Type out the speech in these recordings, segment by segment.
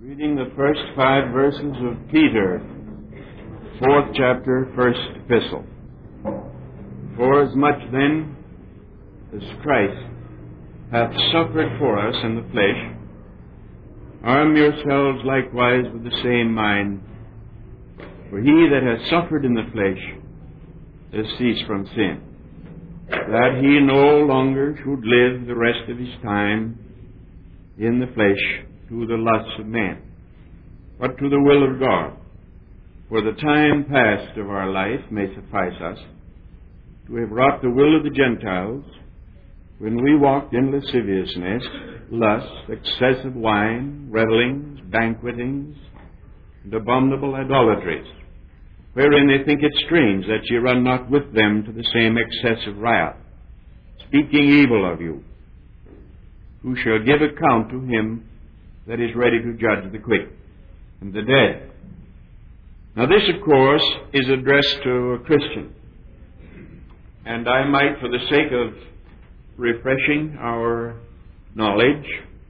Reading the first 5 verses of Peter, 4th chapter, 1st epistle. Forasmuch then as Christ hath suffered for us in the flesh, arm yourselves likewise with the same mind. For he that hath suffered in the flesh has ceased from sin, that he no longer should live the rest of his time in the flesh to the lusts of men, but to the will of God. For the time past of our life may suffice us to have wrought the will of the Gentiles, when we walked in lasciviousness, lust, excessive wine, revellings, banquetings, and abominable idolatries, wherein they think it strange that ye run not with them to the same excessive riot, speaking evil of you, who shall give account to him that is ready to judge the quick and the dead. Now this, of course, is addressed to a Christian. And I might, for the sake of refreshing our knowledge,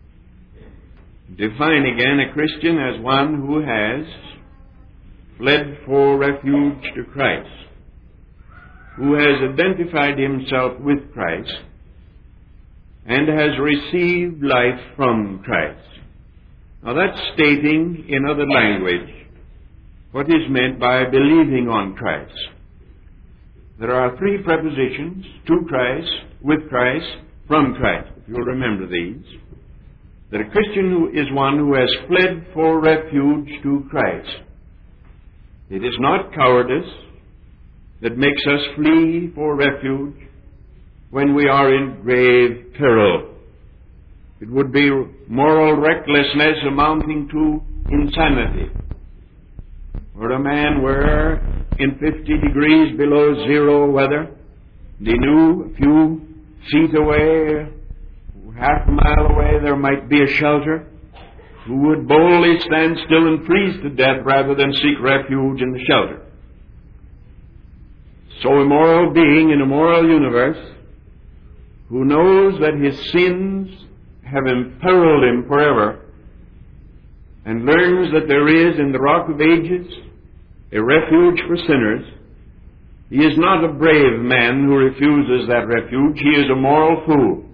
define again a Christian as one who has fled for refuge to Christ, who has identified himself with Christ, and has received life from Christ. Now that's stating in other language what is meant by believing on Christ. There are 3 prepositions: to Christ, with Christ, from Christ, if you'll remember these. That a Christian is one who has fled for refuge to Christ. It is not cowardice that makes us flee for refuge when we are in grave peril. It would be moral recklessness amounting to insanity. Or a man were in 50 degrees below zero weather, and he knew a few feet away, half a mile away, there might be a shelter, who would boldly stand still and freeze to death rather than seek refuge in the shelter. So a moral being in a moral universe, who knows that his sins have imperiled him forever, and learns that there is in the Rock of Ages a refuge for sinners, he is not a brave man who refuses that refuge. He is a moral fool.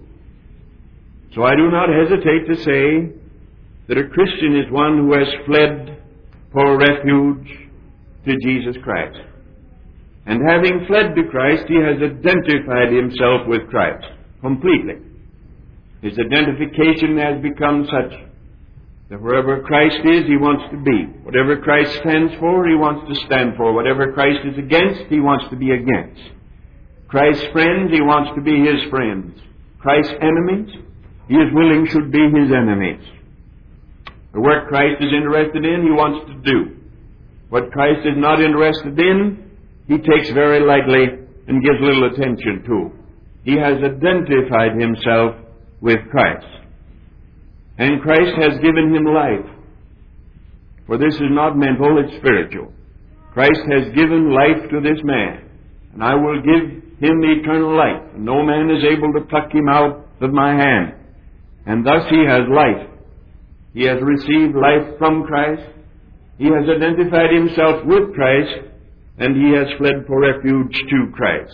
So I do not hesitate to say that a Christian is one who has fled for refuge to Jesus Christ. And having fled to Christ, he has identified himself with Christ completely. His identification has become such that wherever Christ is, he wants to be. Whatever Christ stands for, he wants to stand for. Whatever Christ is against, he wants to be against. Christ's friends, he wants to be his friends. Christ's enemies, he is willing should be his enemies. The work Christ is interested in, he wants to do. What Christ is not interested in, he takes very lightly and gives little attention to. He has identified himself with Christ. And Christ has given him life. For this is not mental, it's spiritual. Christ has given life to this man, and I will give him eternal life, and no man is able to pluck him out of my hand. And thus he has life. He has received life from Christ. He has identified himself with Christ, and he has fled for refuge to Christ.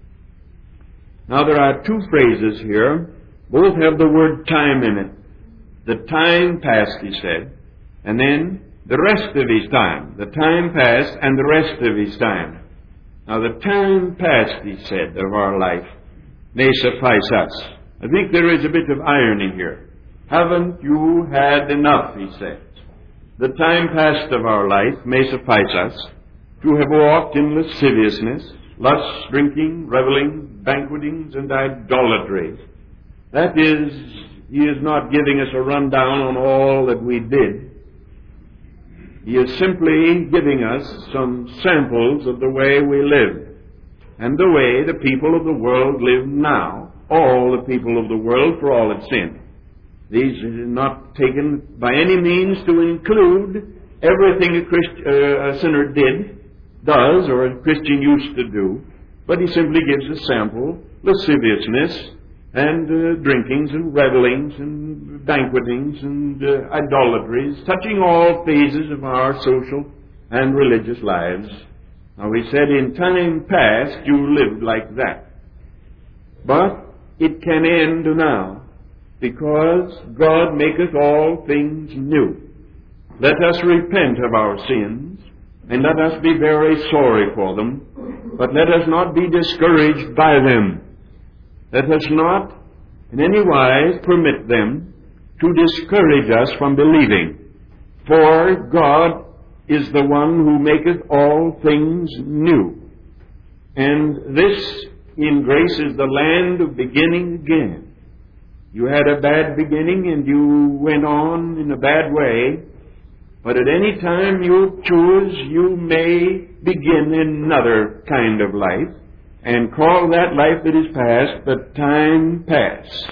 Now there are 2 phrases here. Both have the word time in it. The time past, he said, and then the rest of his time. The time past and the rest of his time. Now the time past, he said, of our life may suffice us. I think there is a bit of irony here. Haven't you had enough, he said. The time past of our life may suffice us to have walked in lasciviousness, lust, drinking, revelling, banquetings, and idolatries. That is, he is not giving us a rundown on all that we did. He is simply giving us some samples of the way we live and the way the people of the world live now. All the people of the world, for all have sinned. These are not taken by any means to include everything a sinner does, or a Christian used to do, but he simply gives a sample: lasciviousness, and drinkings and revelings and banquetings and idolatries, touching all phases of our social and religious lives. Now we said in time past you lived like that. But it can end now, because God maketh all things new. Let us repent of our sins, and let us be very sorry for them, but let us not be discouraged by them. Let us not in any wise permit them to discourage us from believing. For God is the one who maketh all things new. And this in grace is the land of beginning again. You had a bad beginning and you went on in a bad way, but at any time you choose, you may begin another kind of life and call that life that is past the time past.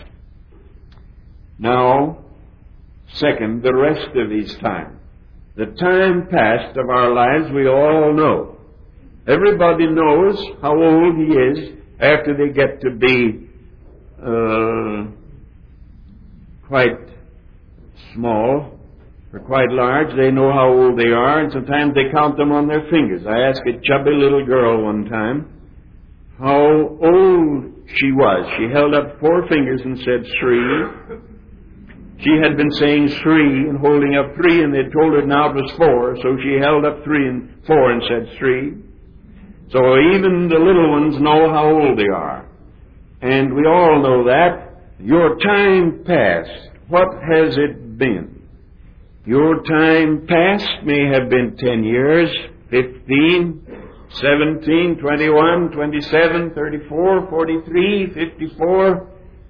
Now, second, the rest of his time. The time past of our lives we all know. Everybody knows how old he is after they get to be quite small or quite large. They know how old they are, and sometimes they count them on their fingers. I asked a chubby little girl one time how old she was. She held up 4 fingers and said 3. She had been saying 3 and holding up 3, and they told her now it was 4, so she held up 3 and 4 and said 3. So even the little ones know how old they are. And we all know that. Your time past, what has it been? Your time past may have been 10 years, 15, 17, 21, 27, 34, 43, 54,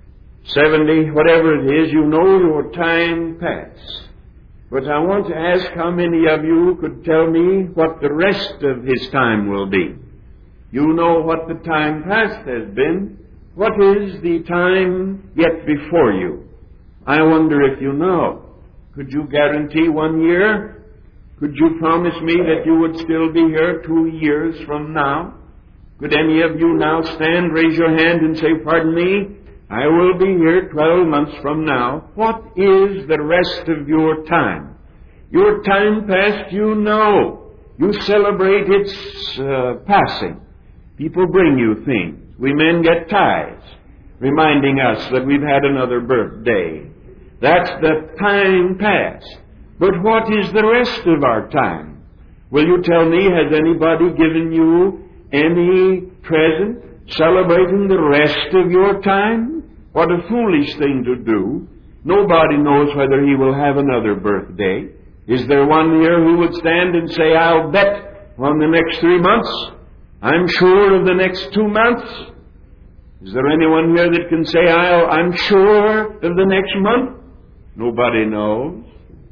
70, whatever it is, you know your time past. But I want to ask how many of you could tell me what the rest of his time will be. You know what the time past has been. What is the time yet before you? I wonder if you know. Could you guarantee 1 year? Could you promise me that you would still be here 2 years from now? Could any of you now stand, raise your hand and say, pardon me, I will be here 12 months from now. What is the rest of your time? Your time past, you know. You celebrate its passing. People bring you things. We men get ties, reminding us that we've had another birthday. That's the time past. But what is the rest of our time? Will you tell me, has anybody given you any present celebrating the rest of your time? What a foolish thing to do. Nobody knows whether he will have another birthday. Is there one here who would stand and say, I'll bet on the next 3 months? I'm sure of the next 2 months? Is there anyone here that can say, I'm sure of the next month? Nobody knows.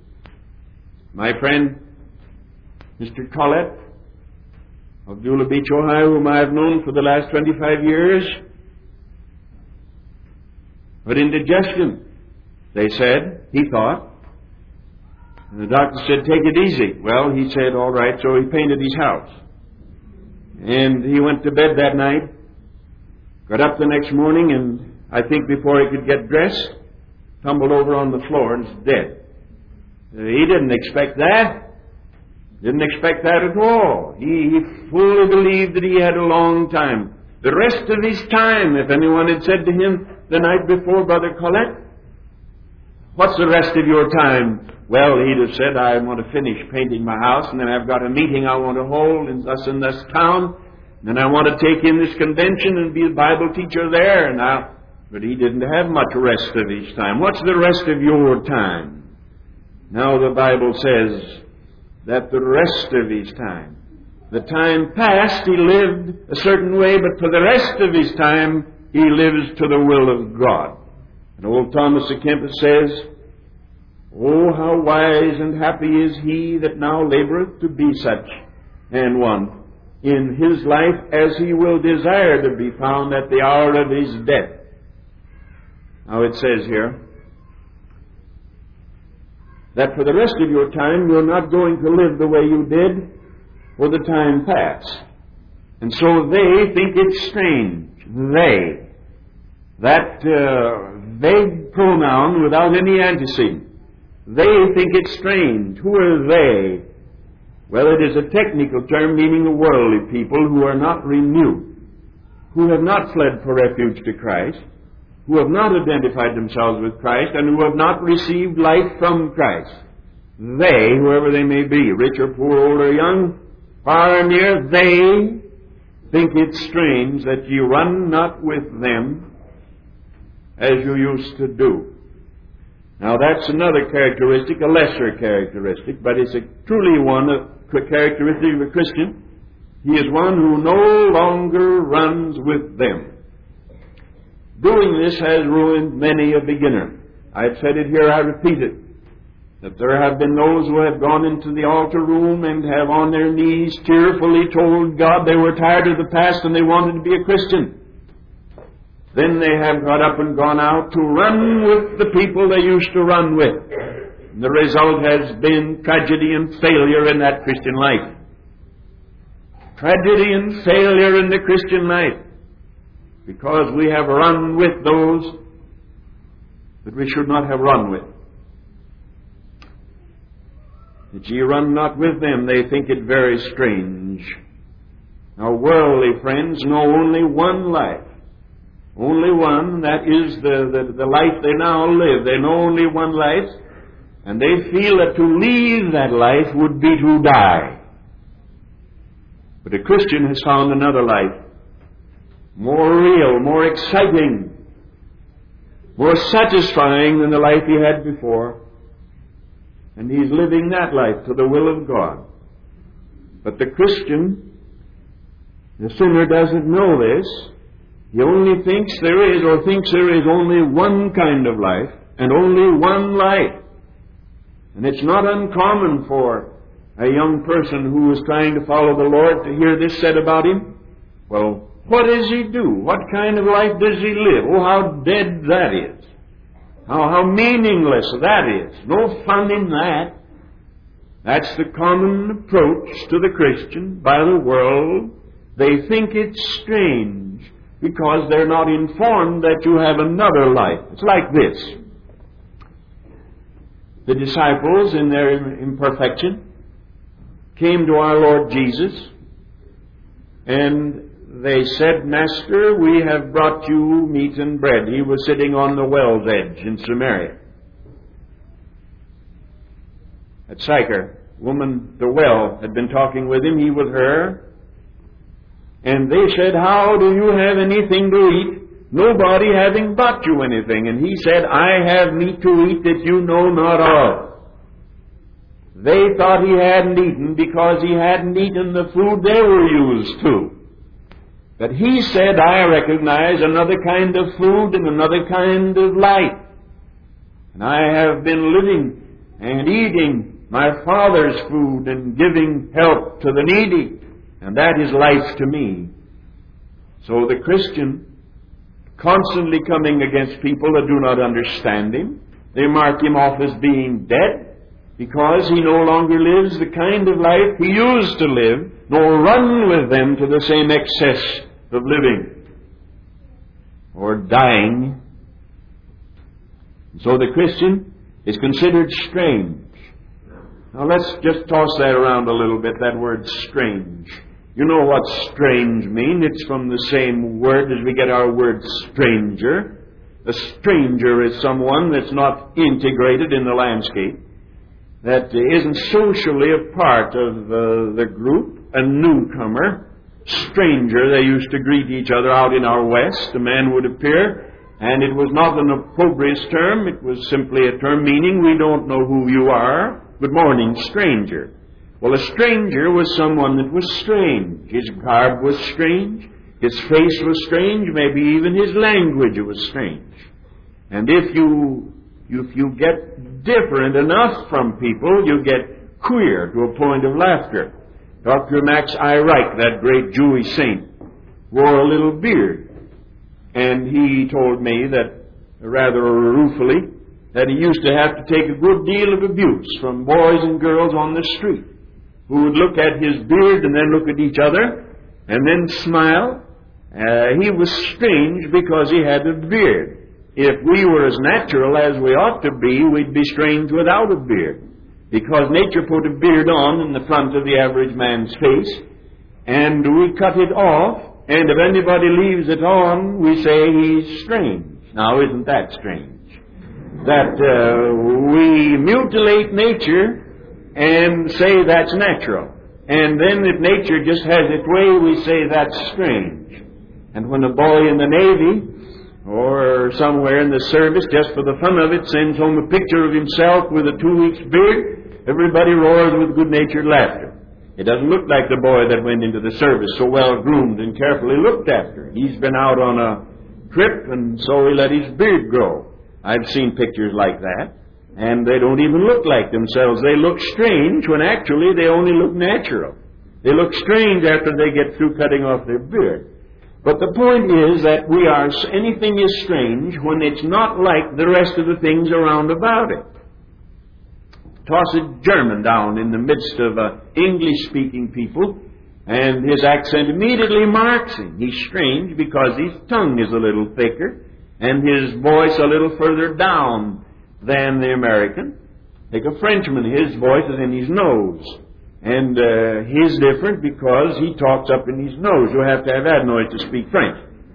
My friend, Mr. Collett of Beulah Beach, Ohio, whom I have known for the last 25 years, but indigestion, they said, he thought. And the doctor said, take it easy. Well, he said, all right, so he painted his house. And he went to bed that night, got up the next morning, and I think before he could get dressed, tumbled over on the floor and is dead. He didn't expect that. Didn't expect that at all. He fully believed that he had a long time. The rest of his time, if anyone had said to him the night before, Brother Collett, what's the rest of your time? Well, he'd have said, I want to finish painting my house, and then I've got a meeting I want to hold in this town, and then I want to take in this convention and be a Bible teacher there. But he didn't have much rest of his time. What's the rest of your time? Now the Bible says that the rest of his time, the time past, he lived a certain way, but for the rest of his time, he lives to the will of God. And old Thomas à Kempis says, oh, how wise and happy is he that now laboureth to be such an one in his life as he will desire to be found at the hour of his death. Now it says here that for the rest of your time you're not going to live the way you did for the time past. And so they think it's strange. that vague pronoun without any antecedent. They think it strange. Who are they? Well, it is a technical term meaning the worldly people who are not renewed, who have not fled for refuge to Christ, who have not identified themselves with Christ, and who have not received life from Christ. They, whoever they may be, rich or poor, old or young, far or near, they think it strange that you run not with them as you used to do. Now that's another characteristic, a lesser characteristic, but it's truly one, a characteristic of a Christian. He is one who no longer runs with them. Doing this has ruined many a beginner. I've said it here, I repeat it, that there have been those who have gone into the altar room and have on their knees tearfully told God they were tired of the past and they wanted to be a Christian. Then they have got up and gone out to run with the people they used to run with. And the result has been tragedy and failure in that Christian life. Tragedy and failure in the Christian life. Because we have run with those that we should not have run with. That ye run not with them, they think it very strange. Now worldly friends know only one life. Only one, that is the life they now live. They know only one life, and they feel that to leave that life would be to die. But a Christian has found another life, more real, more exciting, more satisfying than the life he had before. And he's living that life to the will of God. But the Christian, the sinner, doesn't know this. He only thinks there is only one kind of life, and only one life. And it's not uncommon for a young person who is trying to follow the Lord to hear this said about him. Well, what does he do? What kind of life does he live? Oh, how dead that is. How meaningless that is. No fun in that. That's the common approach to the Christian by the world. They think it's strange because they're not informed that you have another life. It's like this. The disciples, in their imperfection, came to our Lord Jesus, and they said, Master, we have brought you meat and bread. He was sitting on the well's edge in Samaria. At Sychar, woman, the well, had been talking with him, he with her. And they said, how do you have anything to eat, nobody having brought you anything? And he said, I have meat to eat that you know not of. They thought he hadn't eaten because he hadn't eaten the food they were used to. But he said, I recognize another kind of food and another kind of life. And I have been living and eating my Father's food and giving help to the needy. And that is life to me. So the Christian, constantly coming against people that do not understand him, they mark him off as being dead because he no longer lives the kind of life he used to live, nor run with them to the same excess of living or dying. So the Christian is considered strange. Now let's just toss that around a little bit, that word strange. You know what strange means. It's from the same word as we get our word stranger. A stranger is someone that's not integrated in the landscape, that isn't socially a part of the group, a newcomer. Stranger, they used to greet each other out in our West. A man would appear, and it was not an opprobrious term. It was simply a term meaning, we don't know who you are. Good morning, stranger. Well, a stranger was someone that was strange. His garb was strange. His face was strange. Maybe even his language was strange. And if you get different enough from people, you get queer to a point of laughter. Dr. Max Eyreich, that great Jewish saint, wore a little beard. And he told me that, rather ruefully, that he used to have to take a good deal of abuse from boys and girls on the street who would look at his beard and then look at each other and then smile He was strange because he had a beard. If we were as natural as we ought to be, we'd be strange without a beard. Because nature put a beard on in the front of the average man's face, and we cut it off, and if anybody leaves it on, we say he's strange. Now, isn't that strange? That we mutilate nature and say that's natural. And then if nature just has its way, we say that's strange. And when a boy in the Navy or somewhere in the service, just for the fun of it, sends home a picture of himself with a 2 weeks beard, everybody roars with good-natured laughter. It doesn't look like the boy that went into the service, so well groomed and carefully looked after. He's been out on a trip, and so he let his beard grow. I've seen pictures like that, and they don't even look like themselves. They look strange when actually they only look natural. They look strange after they get through cutting off their beard. But the point is that anything is strange when it's not like the rest of the things around about it. Toss a German down in the midst of English-speaking people, and his accent immediately marks him. He's strange because his tongue is a little thicker, and his voice a little further down than the American. Take a Frenchman, his voice is in his nose. And he's different because he talks up in his nose. You have to have that noise to speak French.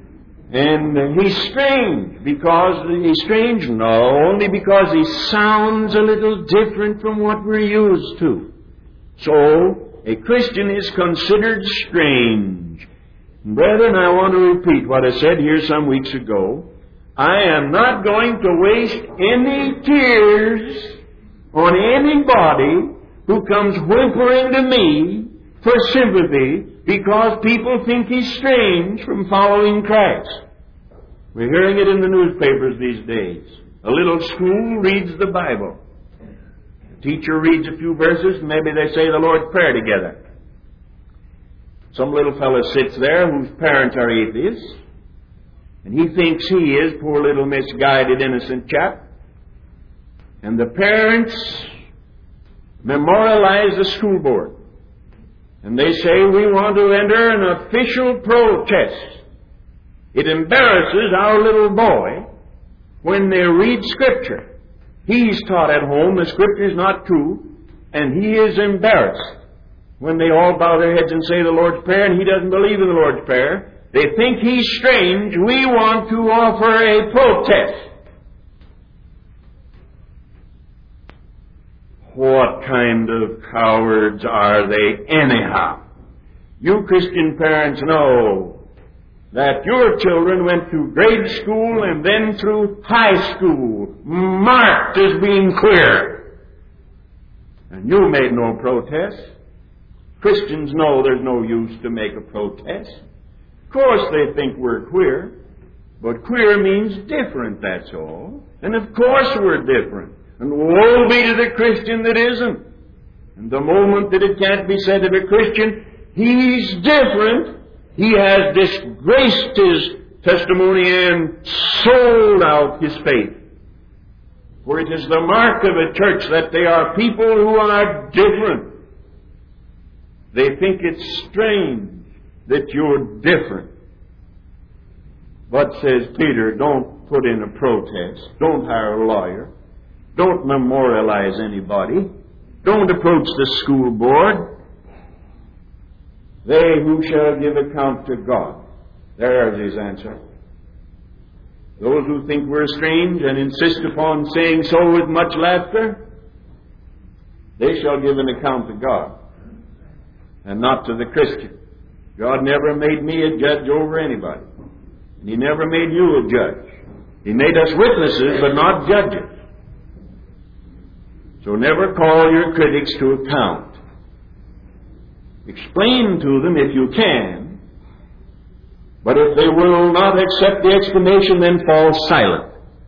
And he's strange because he's strange? No, only because he sounds a little different from what we're used to. So, a Christian is considered strange. Brethren, I want to repeat what I said here some weeks ago. I am not going to waste any tears on anybody who comes whimpering to me for sympathy because people think he's strange from following Christ. We're hearing it in the newspapers these days. A little school reads the Bible. The teacher reads a few verses, and maybe they say the Lord's Prayer together. Some little fellow sits there whose parents are atheists, and he thinks he is, poor little misguided, innocent chap. And the parents memorialize the school board. And they say, we want to enter an official protest. It embarrasses our little boy when they read Scripture. He's taught at home the Scripture is not true, and he is embarrassed when they all bow their heads and say the Lord's Prayer, and he doesn't believe in the Lord's Prayer. They think he's strange. We want to offer a protest. What kind of cowards are they anyhow? You Christian parents know that your children went through grade school and then through high school, marked as being queer. And you made no protest. Christians know there's no use to make a protest. Of course they think we're queer, but queer means different, that's all. And of course we're different. And woe be to the Christian that isn't. And the moment that it can't be said of a Christian, he's different, he has disgraced his testimony and sold out his faith. For it is the mark of a church that they are people who are different. They think it's strange that you're different. But, says Peter, don't put in a protest. Don't hire a lawyer. Don't memorialize anybody. Don't approach the school board. They who shall give account to God. There's his answer. Those who think we're strange and insist upon saying so with much laughter, they shall give an account to God, and not to the Christian. God never made me a judge over anybody. And He never made you a judge. He made us witnesses, but not judges. So never call your critics to account. Explain to them if you can, but if they will not accept the explanation, then fall silent.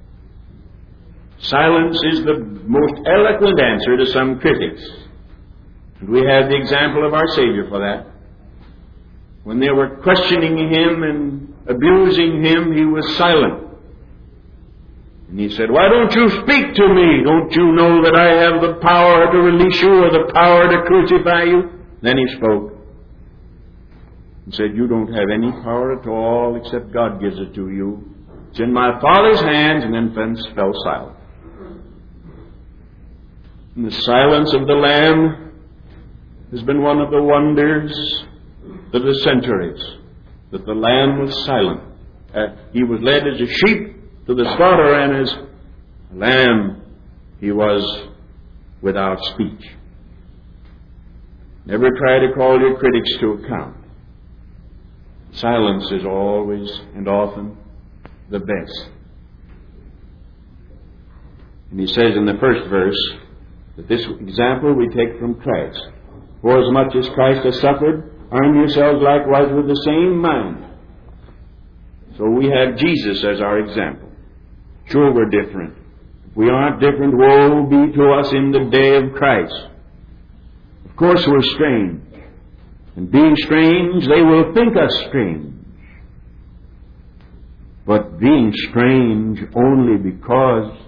Silence is the most eloquent answer to some critics. And we have the example of our Savior for that. When they were questioning Him and abusing Him, He was silent. And He said, "Why don't you speak to me? Don't you know that I have the power to release you or the power to crucify you?" Then He spoke. and said, you don't have any power at all except God gives it to you. It's in my Father's hands, and then fell silent. And the silence of the Lamb has been one of the wonders of the centuries, that the Lamb was silent. He was led as a sheep to the slaughter, and as a lamb he was without speech. Never try to call your critics to account. Silence is always and often the best. And he says in the first verse that this example we take from Christ. For as much as Christ has suffered, arm yourselves likewise with the same mind. So we have Jesus as our example. Sure, we're different. If we aren't different, woe be to us in the day of Christ. Of course we're strange. And being strange, they will think us strange. But being strange only because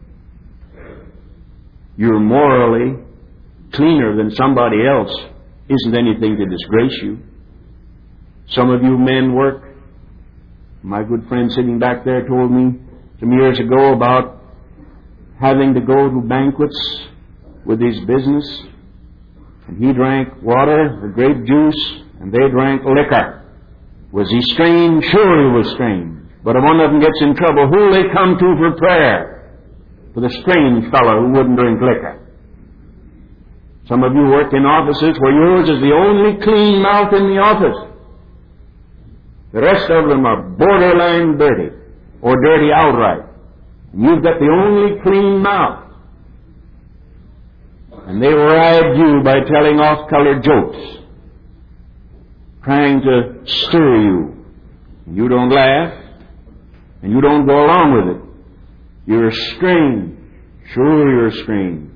you're morally cleaner than somebody else isn't anything to disgrace you. Some of you men work. My good friend sitting back there told me some years ago about having to go to banquets with his business. And he drank water or grape juice, and they drank liquor. Was he strange? Sure he was strange. But if one of them gets in trouble, who'll they come to for prayer? For the strange fellow who wouldn't drink liquor. Some of you work in offices where yours is the only clean mouth in the office. The rest of them are borderline dirty, or dirty outright. And you've got the only clean mouth. And they ride you by telling off-color jokes, trying to stir you. And you don't laugh, and you don't go along with it. You're strange. Sure, you're strange.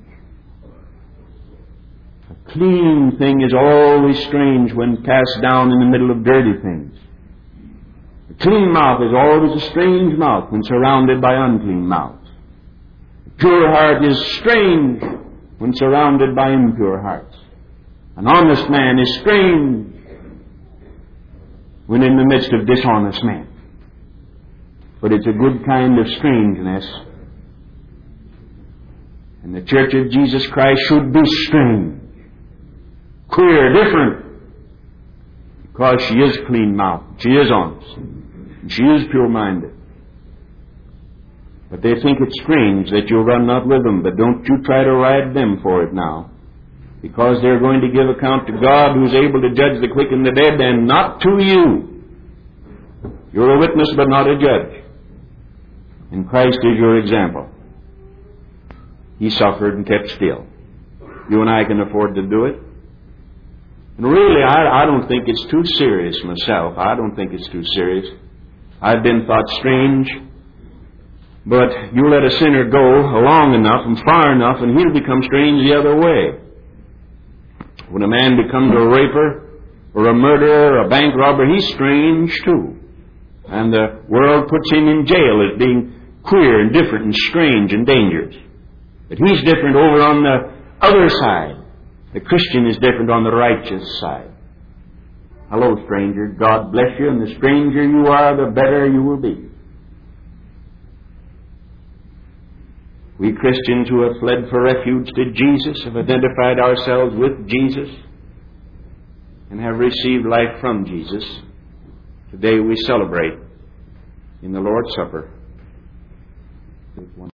A clean thing is always strange when cast down in the middle of dirty things. A clean mouth is always a strange mouth when surrounded by unclean mouths. A pure heart is strange when surrounded by impure hearts. An honest man is strange when in the midst of dishonest men. But it's a good kind of strangeness. And the Church of Jesus Christ should be strange, queer, different, because she is clean-mouthed, she is honest, and she is pure-minded. But they think it's strange that you run not with them, but don't you try to ride them for it now, because they're going to give account to God, who's able to judge the quick and the dead, and not to you. You're a witness, but not a judge. And Christ is your example. He suffered and kept still. You and I can afford to do it. And really, I don't think it's too serious myself. I don't think it's too serious. I've been thought strange. But you let a sinner go long enough and far enough, and he'll become strange the other way. When a man becomes a raper or a murderer or a bank robber, he's strange too. And the world puts him in jail as being queer and different and strange and dangerous. But he's different over on the other side. The Christian is different on the righteous side. Hello, stranger. God bless you, and the stranger you are, the better you will be. We Christians who have fled for refuge to Jesus have identified ourselves with Jesus and have received life from Jesus. Today we celebrate in the Lord's Supper.